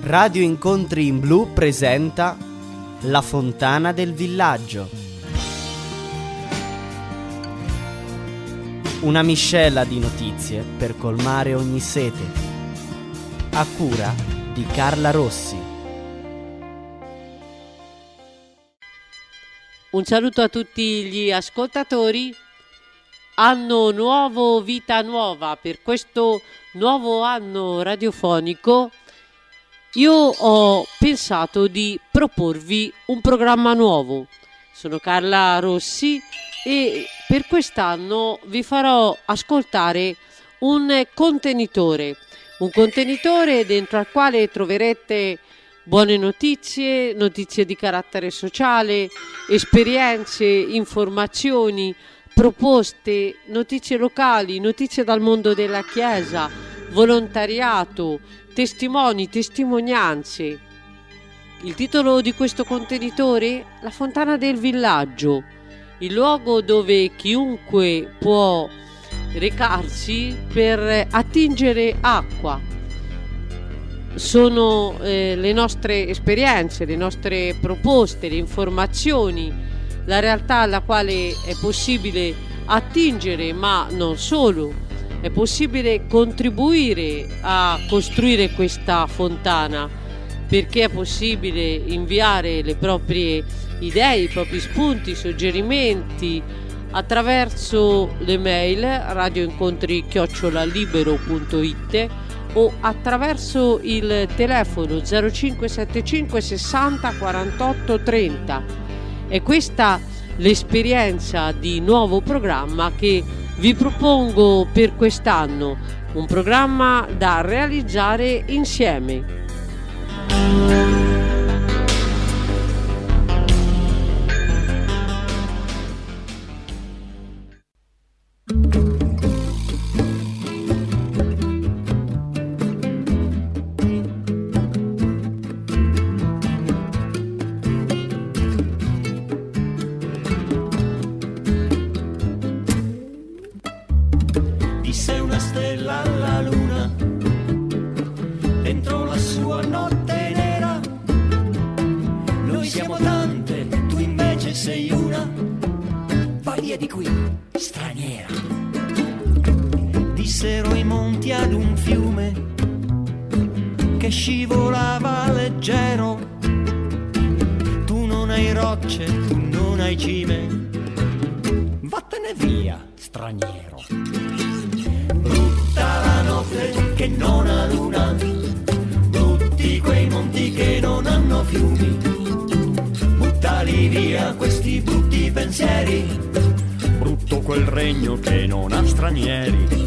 Radio Incontri in Blu presenta La Fontana del Villaggio. Una miscela di notizie per colmare ogni sete. A cura di Carla Rossi. Un saluto a tutti gli ascoltatori. Anno nuovo, vita nuova. Per questo nuovo anno radiofonico io ho pensato di proporvi un programma nuovo. Sono Carla Rossi e per quest'anno vi farò ascoltare un contenitore dentro al quale troverete buone notizie, notizie di carattere sociale, esperienze, informazioni, proposte, notizie locali, notizie dal mondo della Chiesa, volontariato, testimoni, testimonianze. Il titolo di questo contenitore? La Fontana del Villaggio, il luogo dove chiunque può recarsi per attingere acqua. Sono le nostre esperienze, le nostre proposte, le informazioni, la realtà alla quale è possibile attingere, ma non solo. È possibile contribuire a costruire questa fontana, perché è possibile inviare le proprie idee, i propri spunti, suggerimenti attraverso le mail radioincontri@libero.it o attraverso il telefono 0575 60 48 30. È questa l'esperienza di nuovo programma che vi propongo per quest'anno, un programma da realizzare insieme. Dissero i monti ad un fiume che scivolava leggero. Tu non hai rocce, tu non hai cime, vattene via, straniero. Brutta la notte che non ha luna, brutti quei monti che non hanno fiumi. Buttali via questi brutti pensieri, brutto quel regno che non ha stranieri.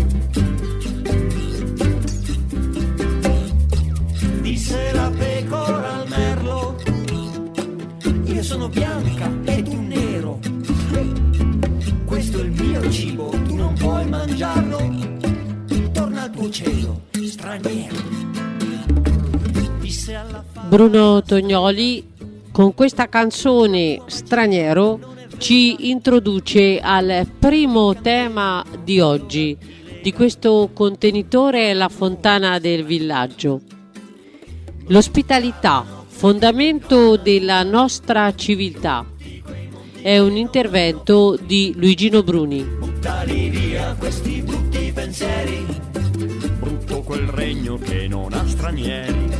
Disse la pecora al merlo, io sono bianca e tu nero, questo è il mio cibo, tu non puoi mangiarlo, torna al tuo cielo, straniero. Disse alla Bruno Tognoli con questa canzone Straniero ci introduce al primo tema di oggi, di questo contenitore, La Fontana del Villaggio. L'ospitalità, fondamento della nostra civiltà. È un intervento di Luigino Bruni. Buttali via questi brutti pensieri, brutto quel regno che non ha stranieri.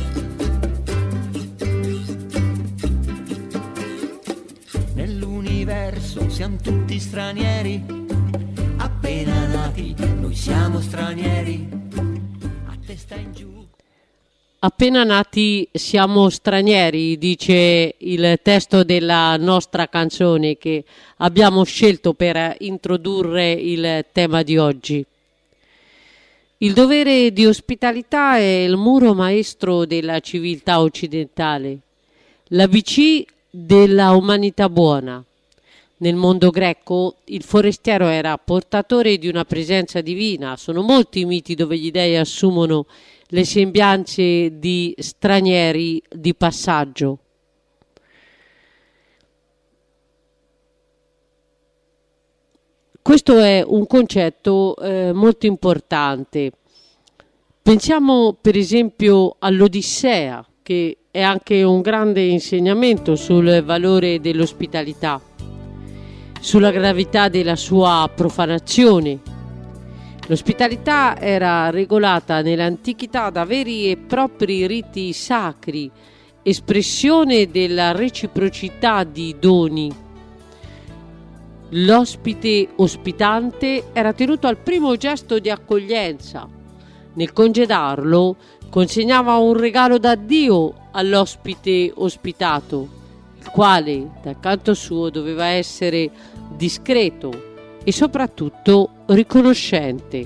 Nell'universo siamo tutti stranieri, appena nati noi siamo stranieri, a testa in giù. Appena nati siamo stranieri, dice il testo della nostra canzone che abbiamo scelto per introdurre il tema di oggi. Il dovere di ospitalità è il muro maestro della civiltà occidentale, l'ABC della umanità buona. Nel mondo greco il forestiero era portatore di una presenza divina. Sono molti i miti dove gli dei assumono le sembianze di stranieri di passaggio. Questo è un concetto molto importante. Pensiamo per esempio all'Odissea, che è anche un grande insegnamento sul valore dell'ospitalità, sulla gravità della sua profanazione. L'ospitalità era regolata nell'antichità da veri e propri riti sacri, espressione della reciprocità di doni. L'ospite ospitante era tenuto al primo gesto di accoglienza. Nel congedarlo consegnava un regalo da Dio all'ospite ospitato, il quale dal canto suo doveva essere discreto e soprattutto riconoscente.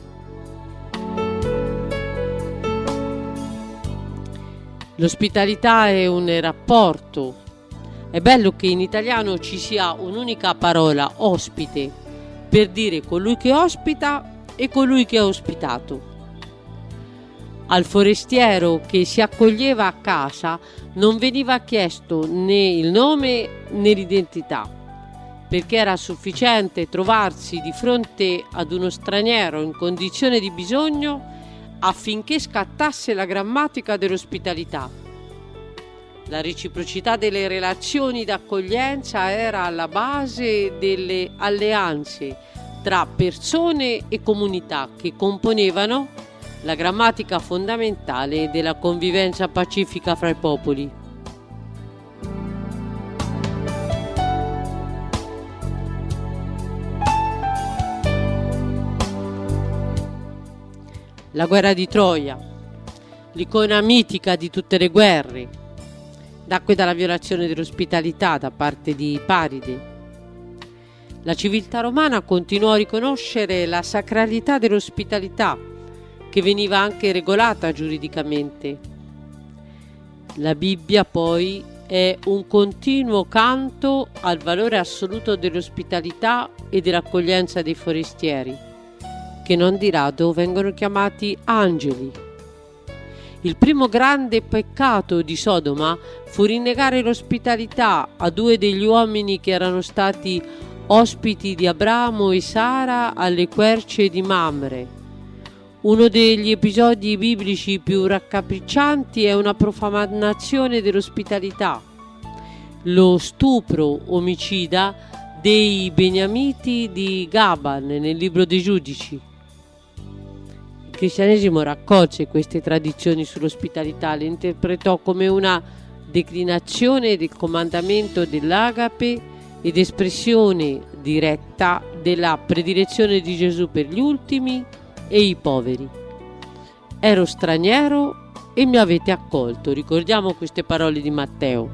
L'ospitalità è un rapporto. È bello che in italiano ci sia un'unica parola, ospite, per dire colui che ospita e colui che è ospitato. Al forestiero che si accoglieva a casa non veniva chiesto né il nome né l'identità, perché era sufficiente trovarsi di fronte ad uno straniero in condizione di bisogno affinché scattasse la grammatica dell'ospitalità. La reciprocità delle relazioni d'accoglienza era alla base delle alleanze tra persone e comunità che componevano la grammatica fondamentale della convivenza pacifica fra i popoli. La guerra di Troia, l'icona mitica di tutte le guerre, nacque dalla violazione dell'ospitalità da parte di Paride. La civiltà romana continuò a riconoscere la sacralità dell'ospitalità, che veniva anche regolata giuridicamente. La Bibbia poi è un continuo canto al valore assoluto dell'ospitalità e dell'accoglienza dei forestieri, che non di rado vengono chiamati angeli. Il primo grande peccato di Sodoma fu rinnegare l'ospitalità a due degli uomini che erano stati ospiti di Abramo e Sara alle querce di Mamre. Uno degli episodi biblici più raccapriccianti è una profanazione dell'ospitalità, lo stupro omicida dei beniamiti di Gaban nel libro dei Giudici. Il cristianesimo raccolse queste tradizioni sull'ospitalità, le interpretò come una declinazione del comandamento dell'agape ed espressione diretta della predilezione di Gesù per gli ultimi e i poveri. Ero straniero e mi avete accolto. Ricordiamo queste parole di Matteo.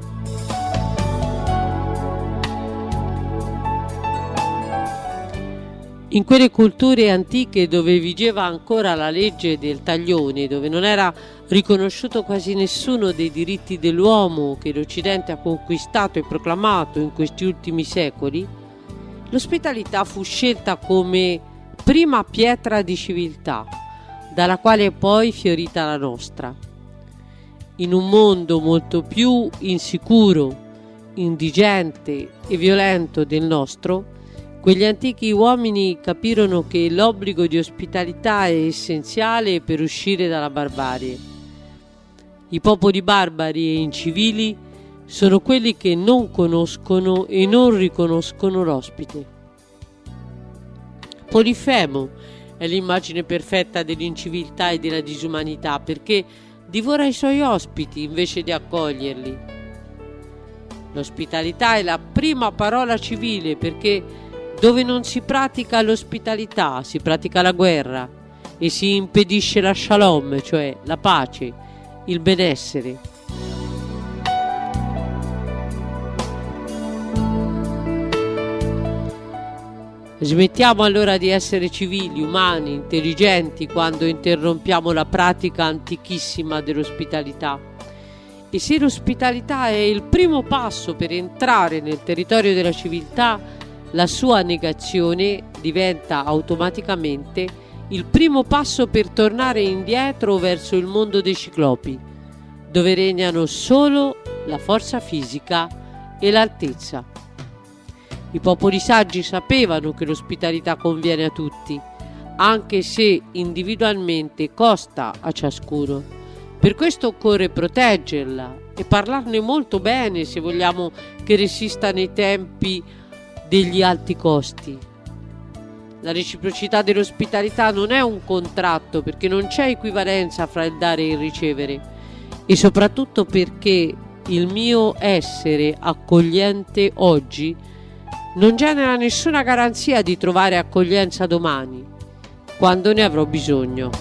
In quelle culture antiche dove vigeva ancora la legge del taglione, dove non era riconosciuto quasi nessuno dei diritti dell'uomo che l'Occidente ha conquistato e proclamato in questi ultimi secoli, l'ospitalità fu scelta come prima pietra di civiltà, dalla quale è poi fiorita la nostra. In un mondo molto più insicuro, indigente e violento del nostro, quegli antichi uomini capirono che l'obbligo di ospitalità è essenziale per uscire dalla barbarie. I popoli barbari e incivili sono quelli che non conoscono e non riconoscono l'ospite. Polifemo è l'immagine perfetta dell'inciviltà e della disumanità, perché divora i suoi ospiti invece di accoglierli. L'ospitalità è la prima parola civile, perché dove non si pratica l'ospitalità si pratica la guerra e si impedisce la shalom, cioè la pace, il benessere. Smettiamo allora di essere civili, umani, intelligenti quando interrompiamo la pratica antichissima dell'ospitalità. E se l'ospitalità è il primo passo per entrare nel territorio della civiltà, la sua negazione diventa automaticamente il primo passo per tornare indietro verso il mondo dei ciclopi, dove regnano solo la forza fisica e l'altezza. I popoli saggi sapevano che l'ospitalità conviene a tutti, anche se individualmente costa a ciascuno. Per questo occorre proteggerla e parlarne molto bene se vogliamo che resista nei tempi degli alti costi. La reciprocità dell'ospitalità non è un contratto, perché non c'è equivalenza fra il dare e il ricevere, e soprattutto perché il mio essere accogliente oggi non genera nessuna garanzia di trovare accoglienza domani, quando ne avrò bisogno.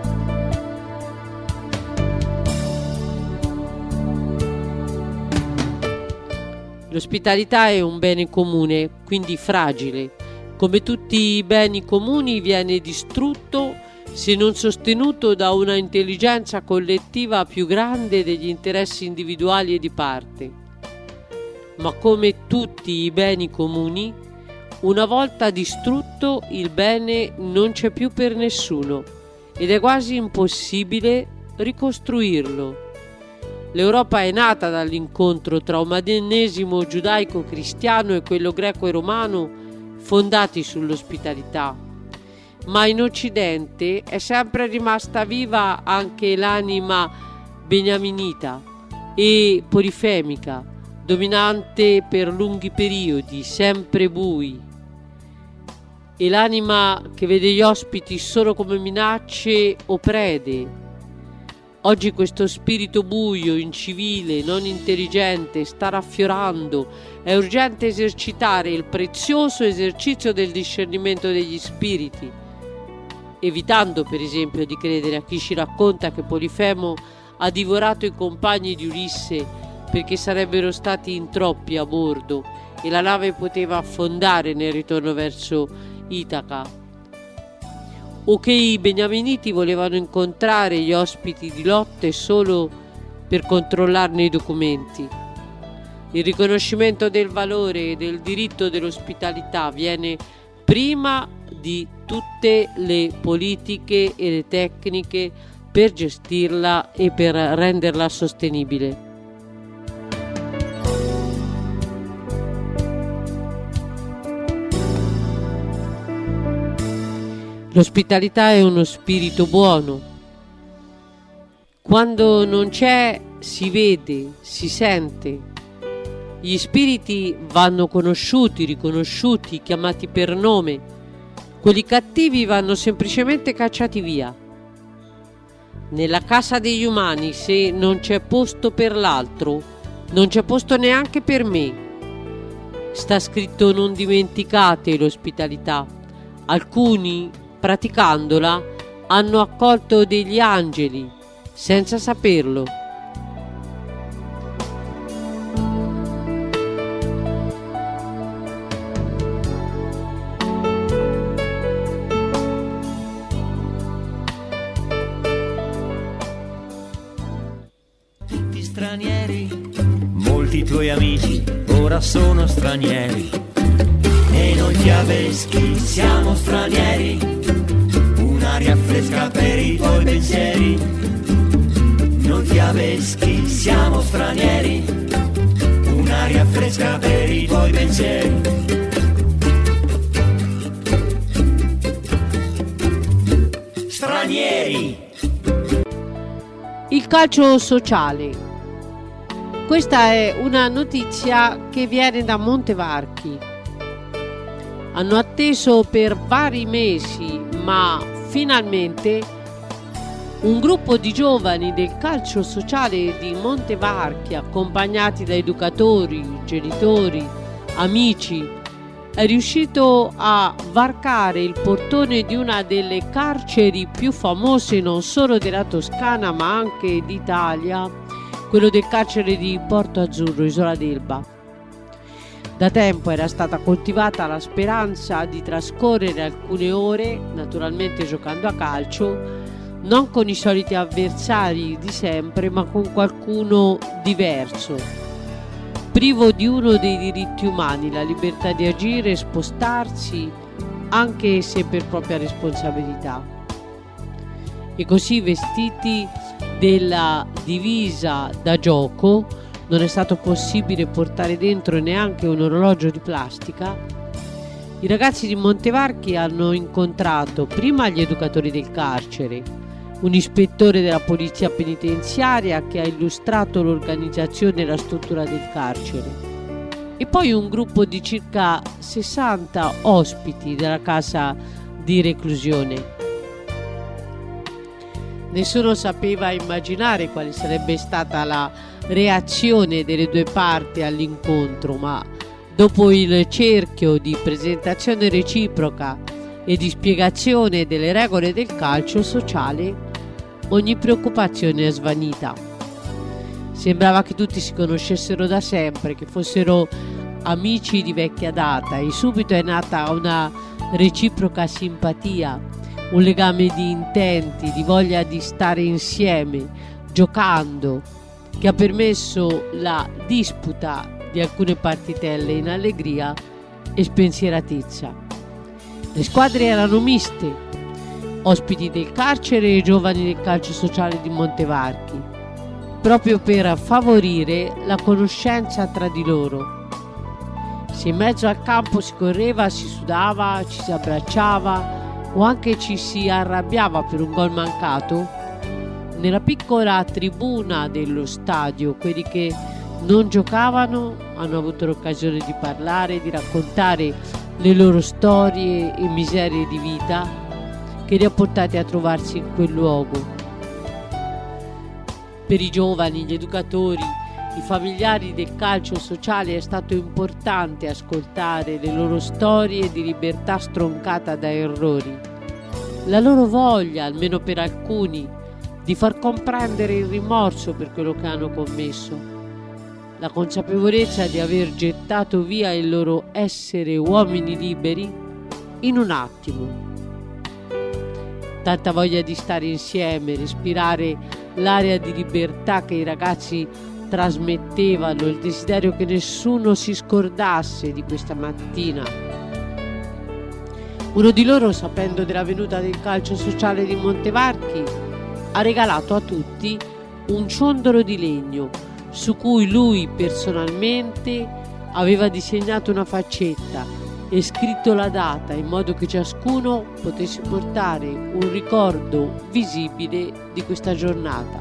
L'ospitalità è un bene comune, quindi fragile. Come tutti i beni comuni viene distrutto se non sostenuto da una intelligenza collettiva più grande degli interessi individuali e di parte. Ma come tutti i beni comuni, una volta distrutto il bene non c'è più per nessuno ed è quasi impossibile ricostruirlo. L'Europa è nata dall'incontro tra umanesimo giudaico-cristiano e quello greco e romano, fondati sull'ospitalità. Ma in Occidente è sempre rimasta viva anche l'anima beniaminita e polifemica, dominante per lunghi periodi, sempre bui, e l'anima che vede gli ospiti solo come minacce o prede. Oggi questo spirito buio, incivile, non intelligente sta raffiorando. È urgente esercitare il prezioso esercizio del discernimento degli spiriti, evitando per esempio di credere a chi ci racconta che Polifemo ha divorato i compagni di Ulisse perché sarebbero stati in troppi a bordo e la nave poteva affondare nel ritorno verso Itaca, o che i beniaminiti volevano incontrare gli ospiti di Lotte solo per controllarne i documenti. Il riconoscimento del valore e del diritto dell'ospitalità viene prima di tutte le politiche e le tecniche per gestirla e per renderla sostenibile. L'ospitalità è uno spirito buono. Quando non c'è, si vede, si sente. Gli spiriti vanno conosciuti, riconosciuti, chiamati per nome. Quelli cattivi vanno semplicemente cacciati via. Nella casa degli umani, se non c'è posto per l'altro, non c'è posto neanche per me. Sta scritto: non dimenticate l'ospitalità. Alcuni, praticandola, hanno accolto degli angeli senza saperlo. Tutti stranieri, molti tuoi amici ora sono stranieri, e noi fiabeschi siamo stranieri. Un'aria fresca per i tuoi pensieri, noi fiabeschi siamo stranieri. Un'aria fresca per i tuoi pensieri. Stranieri. Il calcio sociale. Questa è una notizia che viene da Montevarchi. Hanno atteso per vari mesi, ma finalmente un gruppo di giovani del calcio sociale di Montevarchi, accompagnati da educatori, genitori, amici, è riuscito a varcare il portone di una delle carceri più famose non solo della Toscana ma anche d'Italia, quello del carcere di Porto Azzurro, Isola d'Elba. Da tempo era stata coltivata la speranza di trascorrere alcune ore, naturalmente giocando a calcio, non con i soliti avversari di sempre, ma con qualcuno diverso, privo di uno dei diritti umani, la libertà di agire e spostarsi, anche se per propria responsabilità. E così, vestiti della divisa da gioco, non è stato possibile portare dentro neanche un orologio di plastica, I ragazzi di Montevarchi hanno incontrato prima gli educatori del carcere, un ispettore della polizia penitenziaria che ha illustrato l'organizzazione e la struttura del carcere, e poi un gruppo di circa 60 ospiti della casa di reclusione. Nessuno sapeva immaginare quale sarebbe stata la reazione delle due parti all'incontro, ma dopo il cerchio di presentazione reciproca e di spiegazione delle regole del calcio sociale, ogni preoccupazione è svanita. Sembrava che tutti si conoscessero da sempre, che fossero amici di vecchia data, e subito è nata una reciproca simpatia, un legame di intenti, di voglia di stare insieme, giocando, che ha permesso la disputa di alcune partitelle in allegria e spensieratezza. Le squadre erano miste, ospiti del carcere e giovani del calcio sociale di Montevarchi, proprio per favorire la conoscenza tra di loro. Se in mezzo al campo si correva, si sudava, ci si abbracciava o anche ci si arrabbiava per un gol mancato, nella piccola tribuna dello stadio quelli che non giocavano hanno avuto l'occasione di parlare, di raccontare le loro storie e miserie di vita che li ha portati a trovarsi in quel luogo. Per i giovani, gli educatori, i familiari del calcio sociale è stato importante ascoltare le loro storie di libertà stroncata da errori, la loro voglia, almeno per alcuni, di far comprendere il rimorso per quello che hanno commesso, la consapevolezza di aver gettato via il loro essere uomini liberi in un attimo. Tanta voglia di stare insieme, respirare l'aria di libertà che i ragazzi trasmettevano, il desiderio che nessuno si scordasse di questa mattina. Uno di loro, sapendo della venuta del calcio sociale di Montevarchi, ha regalato a tutti un ciondolo di legno su cui lui personalmente aveva disegnato una faccetta e scritto la data, in modo che ciascuno potesse portare un ricordo visibile di questa giornata.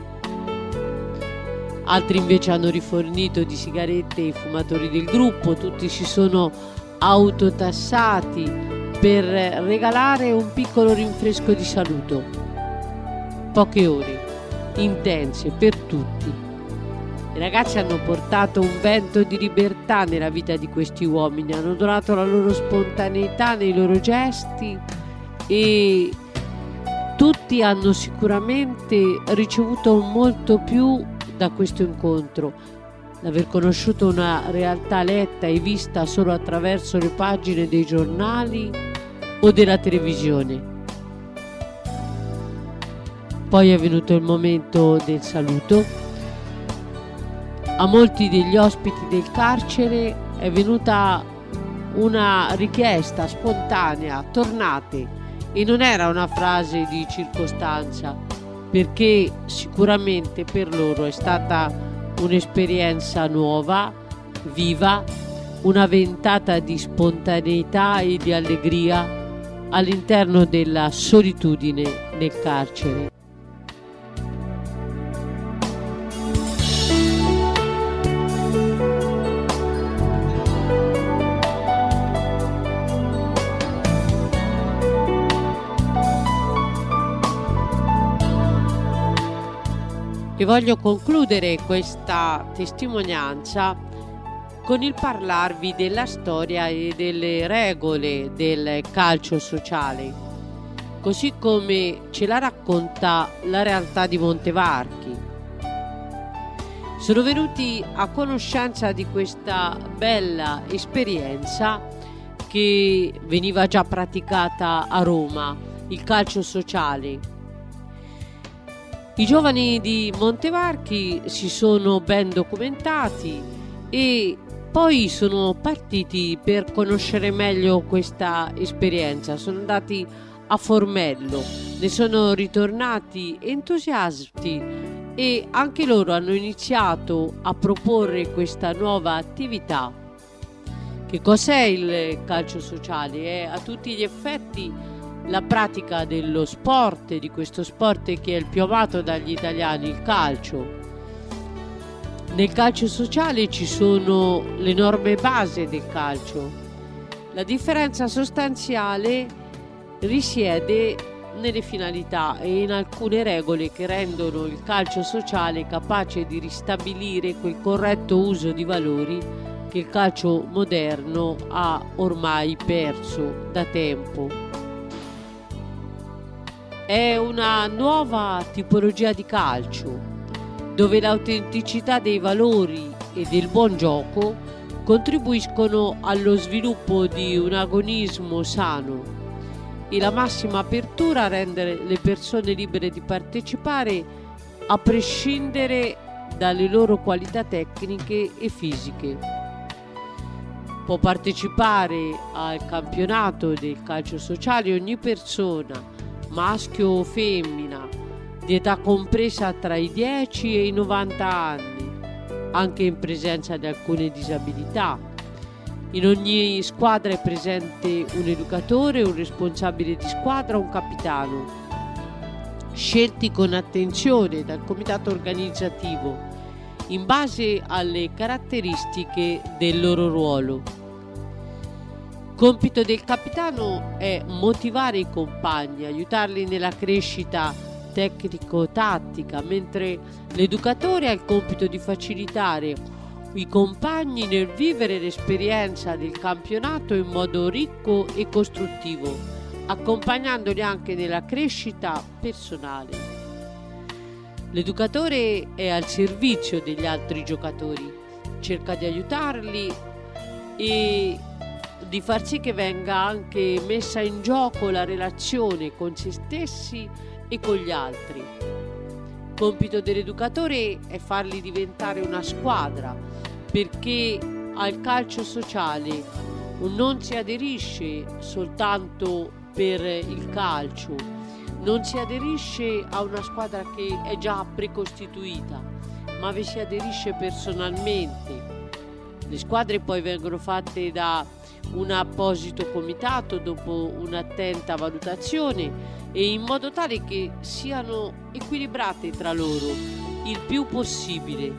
Altri invece hanno rifornito di sigarette i fumatori del gruppo, tutti si sono autotassati per regalare un piccolo rinfresco di saluto. Poche ore intense per tutti. I ragazzi hanno portato un vento di libertà nella vita di questi uomini, hanno donato la loro spontaneità nei loro gesti e tutti hanno sicuramente ricevuto molto più da questo incontro, l'aver conosciuto una realtà letta e vista solo attraverso le pagine dei giornali o della televisione. Poi è venuto il momento del saluto. A molti degli ospiti del carcere è venuta una richiesta spontanea: tornate. E non era una frase di circostanza, perché sicuramente per loro è stata un'esperienza nuova, viva, una ventata di spontaneità e di allegria all'interno della solitudine nel carcere. E voglio concludere questa testimonianza con il parlarvi della storia e delle regole del calcio sociale, così come ce la racconta la realtà di Montevarchi. Sono venuti a conoscenza di questa bella esperienza che veniva già praticata a Roma, il calcio sociale. I giovani di Montevarchi si sono ben documentati e poi sono partiti per conoscere meglio questa esperienza. Sono andati a Formello, ne sono ritornati entusiasti e anche loro hanno iniziato a proporre questa nuova attività Che cos'è il calcio sociale? È a tutti gli effetti la pratica dello sport, di questo sport che è il più amato dagli italiani, il calcio. Nel calcio sociale ci sono le norme base del calcio. La differenza sostanziale risiede nelle finalità e in alcune regole che rendono il calcio sociale capace di ristabilire quel corretto uso di valori che il calcio moderno ha ormai perso da tempo. È una nuova tipologia di calcio, dove l'autenticità dei valori e del buon gioco contribuiscono allo sviluppo di un agonismo sano e la massima apertura a rendere le persone libere di partecipare a prescindere dalle loro qualità tecniche e fisiche. Può partecipare al campionato del calcio sociale ogni persona, maschio o femmina, di età compresa tra i 10 e i 90 anni, anche in presenza di alcune disabilità. In ogni squadra è presente un educatore, un responsabile di squadra, un capitano, scelti con attenzione dal comitato organizzativo in base alle caratteristiche del loro ruolo. Compito del capitano è motivare i compagni, aiutarli nella crescita tecnico-tattica, mentre l'educatore ha il compito di facilitare i compagni nel vivere l'esperienza del campionato in modo ricco e costruttivo, accompagnandoli anche nella crescita personale. L'educatore è al servizio degli altri giocatori, cerca di aiutarli e di far sì che venga anche messa in gioco la relazione con se stessi e con gli altri. Compito dell'educatore è farli diventare una squadra, perché al calcio sociale non si aderisce soltanto per il calcio, non si aderisce a una squadra che è già precostituita, ma vi si aderisce personalmente. Le squadre poi vengono fatte da un apposito comitato dopo un'attenta valutazione e in modo tale che siano equilibrate tra loro il più possibile.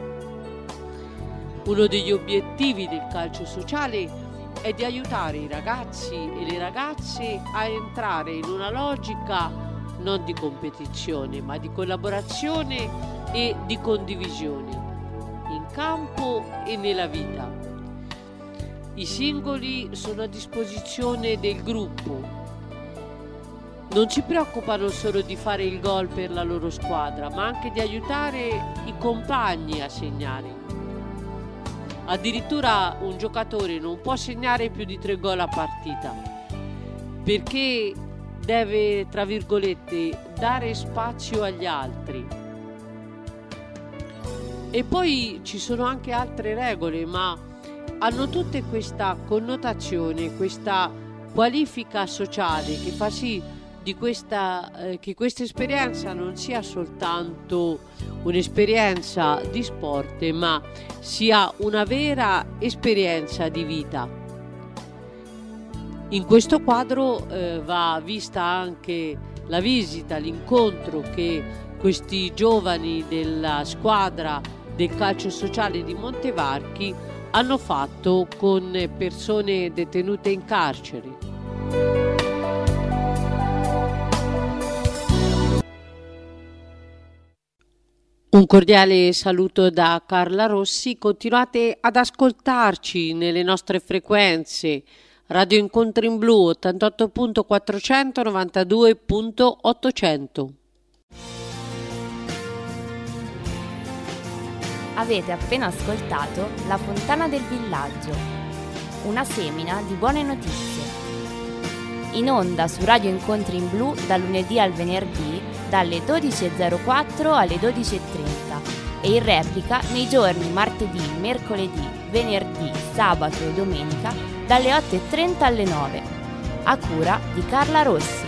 Uno degli obiettivi del calcio sociale è di aiutare i ragazzi e le ragazze a entrare in una logica non di competizione, ma di collaborazione e di condivisione in campo e nella vita. I singoli sono a disposizione del gruppo. Non si preoccupano solo di fare il gol per la loro squadra, ma anche di aiutare i compagni a segnare. Addirittura un giocatore non può segnare più di 3 gol a partita, perché deve, tra virgolette, dare spazio agli altri. E poi ci sono anche altre regole, ma hanno tutte questa connotazione, questa qualifica sociale che fa sì che questa esperienza non sia soltanto un'esperienza di sport, ma sia una vera esperienza di vita. In questo quadro va vista anche la visita, l'incontro che questi giovani della squadra del calcio sociale di Montevarchi hanno fatto con persone detenute in carcere. Un cordiale saluto da Carla Rossi. Continuate ad ascoltarci nelle nostre frequenze Radio Incontri in Blu 88.400 92.800. Avete appena ascoltato La Fontana del Villaggio, una semina di buone notizie. In onda su Radio Incontri in Blu dal lunedì al venerdì dalle 12.04 alle 12.30 e in replica nei giorni martedì, mercoledì, venerdì, sabato e domenica dalle 8.30 alle 9, a cura di Carla Rossi.